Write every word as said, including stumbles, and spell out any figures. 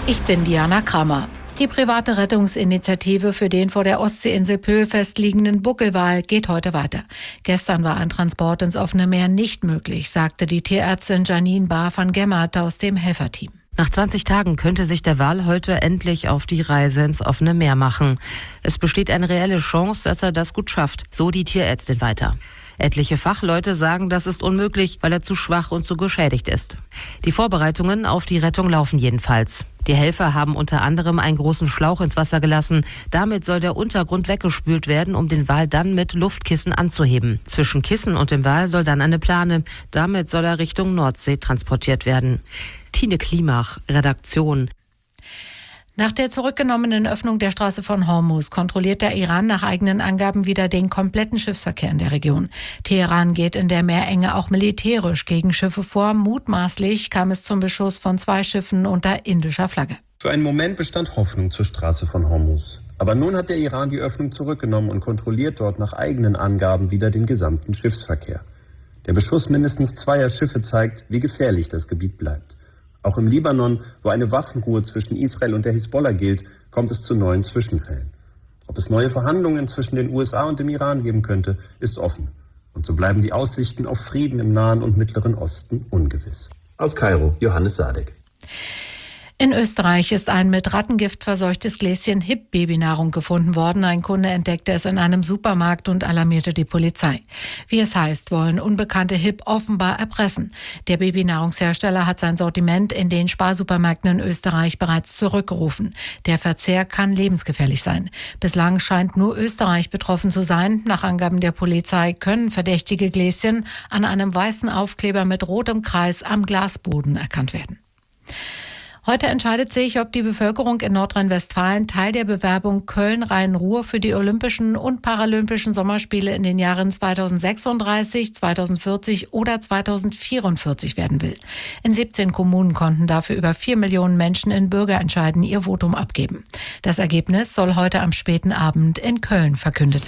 Ich bin Diana Krammer. Die private Rettungsinitiative für den vor der Ostseeinsel Pöhlfest liegenden Buckelwal geht heute weiter. Gestern war ein Transport ins offene Meer nicht möglich, sagte die Tierärztin Janine Bahr van Gemmert aus dem Helferteam. Nach zwanzig Tagen könnte sich der Wal heute endlich auf die Reise ins offene Meer machen. Es besteht eine reelle Chance, dass er das gut schafft, so die Tierärztin weiter. Etliche Fachleute sagen, das ist unmöglich, weil er zu schwach und zu geschädigt ist. Die Vorbereitungen auf die Rettung laufen jedenfalls. Die Helfer haben unter anderem einen großen Schlauch ins Wasser gelassen. Damit soll der Untergrund weggespült werden, um den Wal dann mit Luftkissen anzuheben. Zwischen Kissen und dem Wal soll dann eine Plane. Damit soll er Richtung Nordsee transportiert werden. Tine Klimach, Redaktion. Nach der zurückgenommenen Öffnung der Straße von Hormuz kontrolliert der Iran nach eigenen Angaben wieder den kompletten Schiffsverkehr in der Region. Teheran geht in der Meerenge auch militärisch gegen Schiffe vor. Mutmaßlich kam es zum Beschuss von zwei Schiffen unter indischer Flagge. Für einen Moment bestand Hoffnung zur Straße von Hormuz. Aber nun hat der Iran die Öffnung zurückgenommen und kontrolliert dort nach eigenen Angaben wieder den gesamten Schiffsverkehr. Der Beschuss mindestens zweier Schiffe zeigt, wie gefährlich das Gebiet bleibt. Auch im Libanon, wo eine Waffenruhe zwischen Israel und der Hisbollah gilt, kommt es zu neuen Zwischenfällen. Ob es neue Verhandlungen zwischen den U S A und dem Iran geben könnte, ist offen. Und so bleiben die Aussichten auf Frieden im Nahen und Mittleren Osten ungewiss. Aus Kairo, Johannes Sadek. In Österreich ist ein mit Rattengift verseuchtes Gläschen Hip-Babynahrung gefunden worden. Ein Kunde entdeckte es in einem Supermarkt und alarmierte die Polizei. Wie es heißt, wollen Unbekannte Hip offenbar erpressen. Der Babynahrungshersteller hat sein Sortiment in den Sparsupermärkten in Österreich bereits zurückgerufen. Der Verzehr kann lebensgefährlich sein. Bislang scheint nur Österreich betroffen zu sein. Nach Angaben der Polizei können verdächtige Gläschen an einem weißen Aufkleber mit rotem Kreis am Glasboden erkannt werden. Heute entscheidet sich, ob die Bevölkerung in Nordrhein-Westfalen Teil der Bewerbung Köln-Rhein-Ruhr für die Olympischen und Paralympischen Sommerspiele in den Jahren zweitausendsechsunddreißig, zweitausendvierzig oder zweitausendvierundvierzig werden will. In siebzehn Kommunen konnten dafür über vier Millionen Menschen in Bürgerentscheiden ihr Votum abgeben. Das Ergebnis soll heute am späten Abend in Köln verkündet werden.